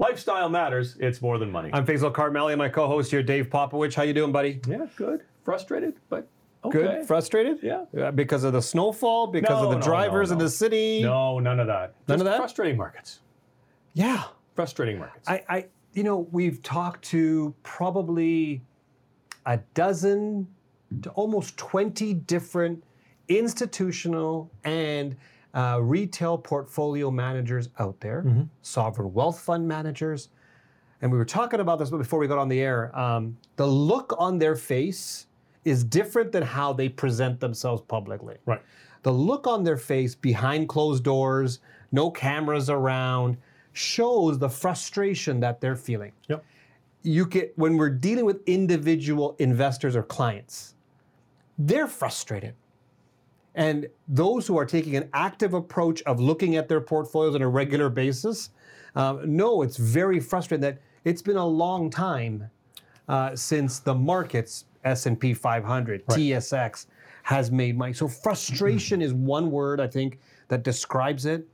lifestyle matters. It's more than money. I'm Faisal Karmali, my co-host here, Dave Popovich. How you doing, buddy? Yeah, good. Frustrated, but okay. Good. Frustrated? Yeah. Because of the snowfall? Because of the drivers in the city? No, none of that. None of that? Frustrating markets. Yeah. Frustrating markets. We've talked to probably a dozen to almost 20 different institutional and retail portfolio managers out there, sovereign wealth fund managers. And we were talking about this before we got on the air. The look on their face is different than how they present themselves publicly. Right. The look on their face behind closed doors, no cameras around, shows the frustration that they're feeling. Yep. When we're dealing with individual investors or clients, they're frustrated. And those who are taking an active approach of looking at their portfolios on a regular basis, know it's very frustrating that it's been a long time since the markets, S&P 500, Right. TSX, has made money. So frustration is one word, I think, that describes it.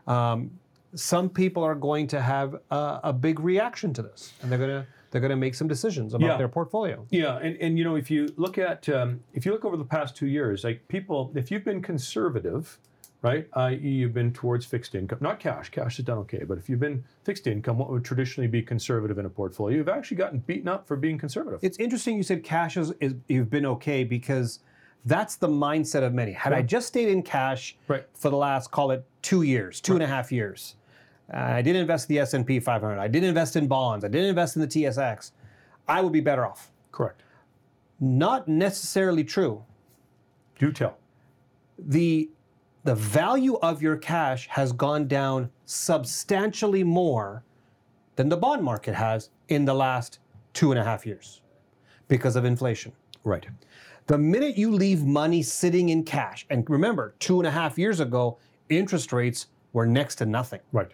Some people are going to have a big reaction to this, and they're going to make some decisions about their portfolio. Yeah, and if you look at over the past 2 years, like people, if you've been conservative, right, i.e. you've been towards fixed income, not cash. Cash has done okay, but if you've been fixed income, what would traditionally be conservative in a portfolio, you've actually gotten beaten up for being conservative. It's interesting you said cash is you've been okay, because that's the mindset of many. Had I just stayed in cash for the last, call it 2 years, 2.5 years, I didn't invest in the S&P 500, I didn't invest in bonds, I didn't invest in the TSX, I would be better off. Correct. Not necessarily true. Do tell. The value of your cash has gone down substantially more than the bond market has in the last 2.5 years because of inflation. Right. The minute you leave money sitting in cash, and remember, 2.5 years ago, interest rates were next to nothing. Right.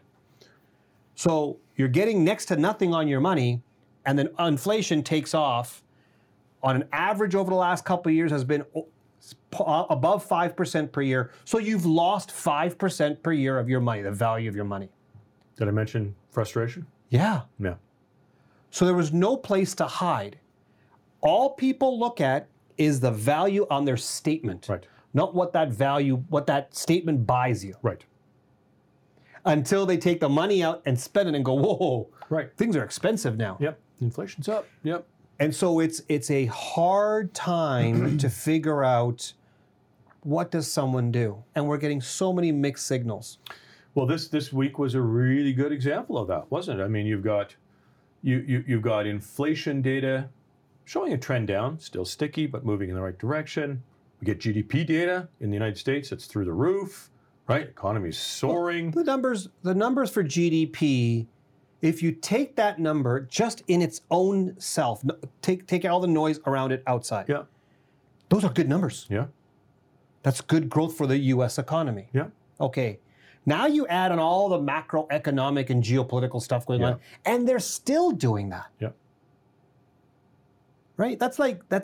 So you're getting next to nothing on your money, and then inflation takes off. On an average over the last couple of years has been above 5% per year. So you've lost 5% per year of your money, the value of your money. Did I mention frustration? Yeah. Yeah. So there was no place to hide. All people look at is the value on their statement, Right. not what that statement buys you. Right. Until they take the money out and spend it and go, whoa, Right. things are expensive now. Yep. Inflation's up. Yep. And so it's a hard time to figure out, what does someone do? And we're getting so many mixed signals. Well, this week was a really good example of that, wasn't it? I mean, you've got inflation data showing a trend down, still sticky, but moving in the right direction. We get GDP data in the United States, it's through the roof, right? Economy's soaring. Well, the numbers for GDP, if you take that number just in its own self, take all the noise around it outside. Yeah. Those are good numbers. Yeah. That's good growth for the US economy. Yeah. Okay. Now you add on all the macroeconomic and geopolitical stuff going on, and they're still doing that. Yeah. Right? That's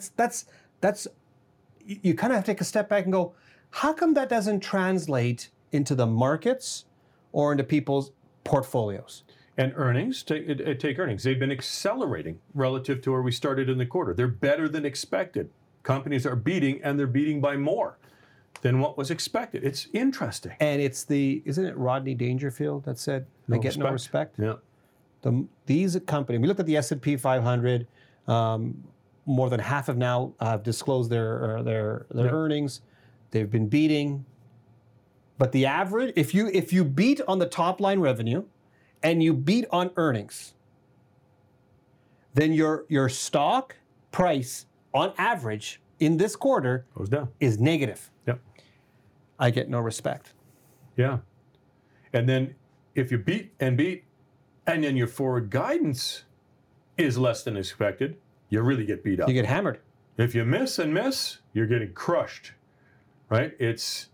you kind of have to take a step back and go, how come that doesn't translate into the markets or into people's portfolios? And earnings, take earnings. They've been accelerating relative to where we started in the quarter. They're better than expected. Companies are beating, and they're beating by more than what was expected. It's interesting. And isn't it Rodney Dangerfield that said, they get no respect? Yeah. These companies, we looked at the S&P 500, more than half have now disclosed their earnings. They've been beating. But the average, if you beat on the top line revenue and you beat on earnings, then your stock price on average in this quarter Goes down. is negative. Yep. I get no respect. Yeah. And then if you beat, and then your forward guidance is less than expected, you really get beat up. You get hammered. If you miss, you're getting crushed, right? It's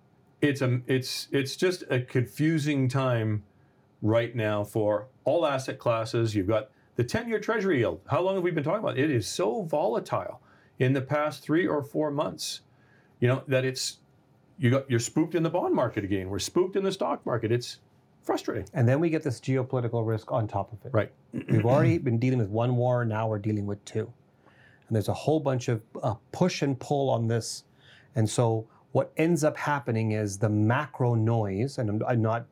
just a confusing time right now for all asset classes. You've got the 10-year Treasury yield. How long have we been talking about it? It is so volatile in the past 3 or 4 months, that you're spooked in the bond market again. We're spooked in the stock market. frustrating. And then we get this geopolitical risk on top of it. Right. We've already been dealing with one war, now we're dealing with two. And there's a whole bunch of push and pull on this. And so what ends up happening is the macro noise, and I'm not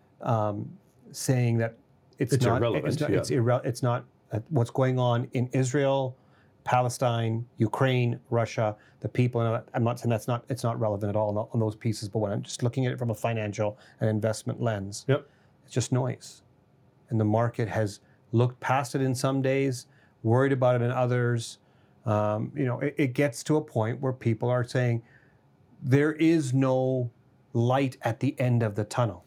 saying that it's not irrelevant. It's not what's going on in Israel, Palestine, Ukraine, Russia, the people. And I'm not saying it's not relevant at all on those pieces, but when I'm just looking at it from a financial and investment lens, it's just noise. And the market has looked past it in some days, worried about it in others. It gets to a point where people are saying there is no light at the end of the tunnel.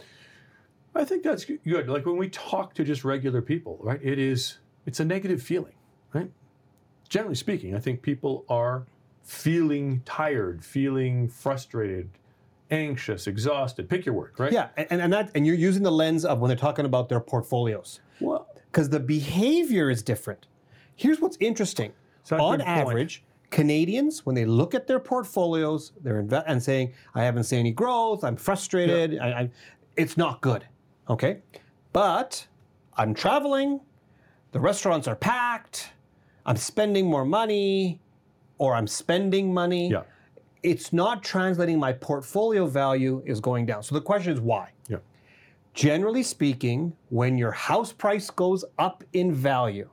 I think that's good. Like when we talk to just regular people, right? It's a negative feeling, right? Generally speaking, I think people are feeling tired, feeling frustrated, anxious, exhausted. Pick your word, right? Yeah, and you're using the lens of when they're talking about their portfolios. Well, because the behavior is different. Here's what's interesting. On average, Canadians, when they look at their portfolios, they're and saying, I haven't seen any growth, I'm frustrated, it's not good, okay? But I'm traveling, the restaurants are packed, I'm spending more money, or I'm spending money. Yeah. It's not translating. My portfolio value is going down. So the question is why? Yeah. Generally speaking, when your house price goes up in value,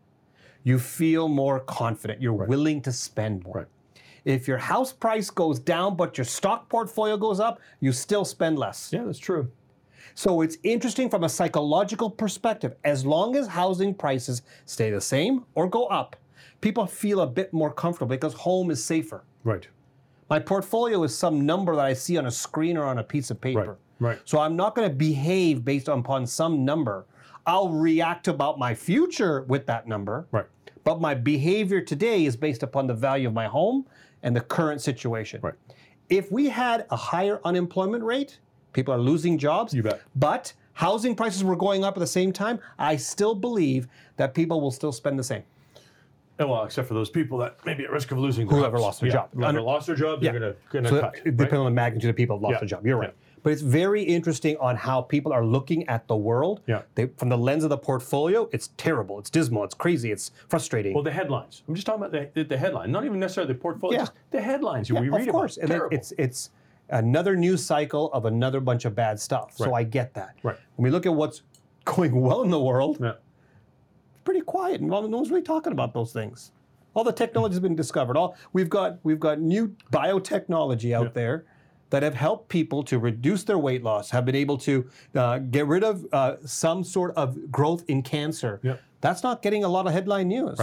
you feel more confident. You're willing to spend more. Right. If your house price goes down, but your stock portfolio goes up, you still spend less. Yeah, that's true. So it's interesting from a psychological perspective. As long as housing prices stay the same or go up, people feel a bit more comfortable because home is safer. Right. My portfolio is some number that I see on a screen or on a piece of paper. Right. So I'm not going to behave based upon some number. I'll react about my future with that number. Right. But my behavior today is based upon the value of my home and the current situation. Right. If we had a higher unemployment rate, people are losing jobs. You bet. But housing prices were going up at the same time, I still believe that people will still spend the same. Well, except for those people that may be at risk of losing Whoever jobs. lost their job. Whoever lost their job, they're going to So cut. it depends on the magnitude of people who lost their job. You're right. But it's very interesting on how people are looking at the world. Yeah. From the lens of the portfolio, it's terrible, it's dismal, it's crazy, it's frustrating. Well, the headlines. I'm just talking about the headline, not even necessarily the portfolio, just the headlines we read of course. about. And it's another news cycle of another bunch of bad stuff. So I get that. Right. When we look at what's going well in the world, Yeah. it's pretty quiet, and no one's really talking about those things. All the technology has been discovered. We've got new biotechnology out there that have helped people to reduce their weight loss, have been able to get rid of some sort of growth in cancer. Yeah. That's not getting a lot of headline news.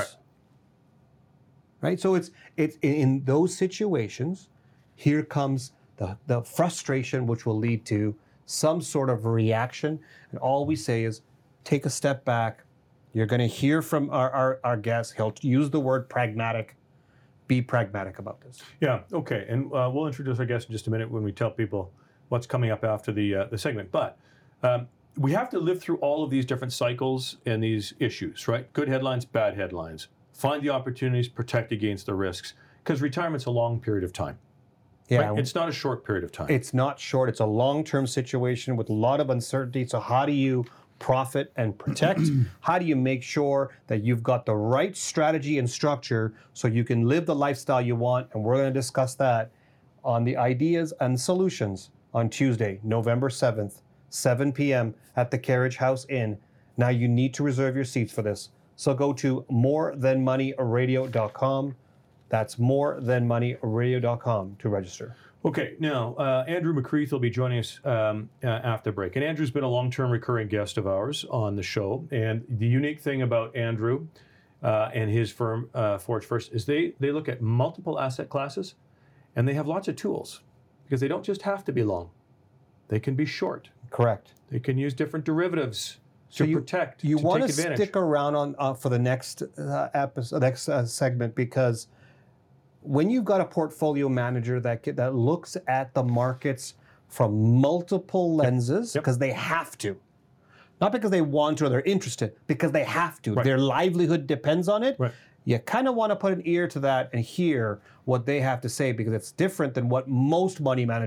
Right? So it's in those situations, here comes the frustration, which will lead to some sort of reaction. And all we say is, take a step back. You're going to hear from our guest. He'll use the word pragmatic. Be pragmatic about this. Yeah, okay. And we'll introduce our guest in just a minute when we tell people what's coming up after the segment. But we have to live through all of these different cycles and these issues, right? Good headlines, bad headlines. Find the opportunities, protect against the risks. Because retirement's a long period of time. Yeah, right? It's not a short period of time. It's not short. It's a long-term situation with a lot of uncertainty. So how do you profit and protect? How do you make sure that you've got the right strategy and structure so you can live the lifestyle you want? And we're going to discuss that on the Ideas and Solutions on Tuesday, November 7th, 7 p.m. at the Carriage House Inn. Now you need to reserve your seats for this. So go to morethanmoneyradio.com. That's morethanmoneyradio.com to register. Okay, now Andrew McCreath will be joining us after the break. And Andrew's been a long-term recurring guest of ours on the show. And the unique thing about Andrew and his firm, Forge First, is they look at multiple asset classes and they have lots of tools because they don't just have to be long. They can be short. Correct. They can use different derivatives to protect, you to want take to advantage. stick around on for the next episode, next segment, because when you've got a portfolio manager that looks at the markets from multiple lenses, because they have to, not because they want to or they're interested, because they have to. Their livelihood depends on it. You kind of want to put an ear to that and hear what they have to say, because it's different than what most money managers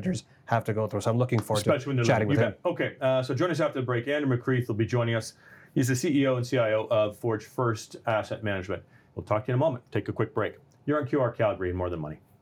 have to go through. So I'm looking forward Especially when to they're chatting with him. Okay, so join us after the break. Andrew McCreath will be joining us. He's the CEO and CIO of Forge First Asset Management. We'll talk to you in a moment. Take a quick break. You're on QR Calgary and More Than Money.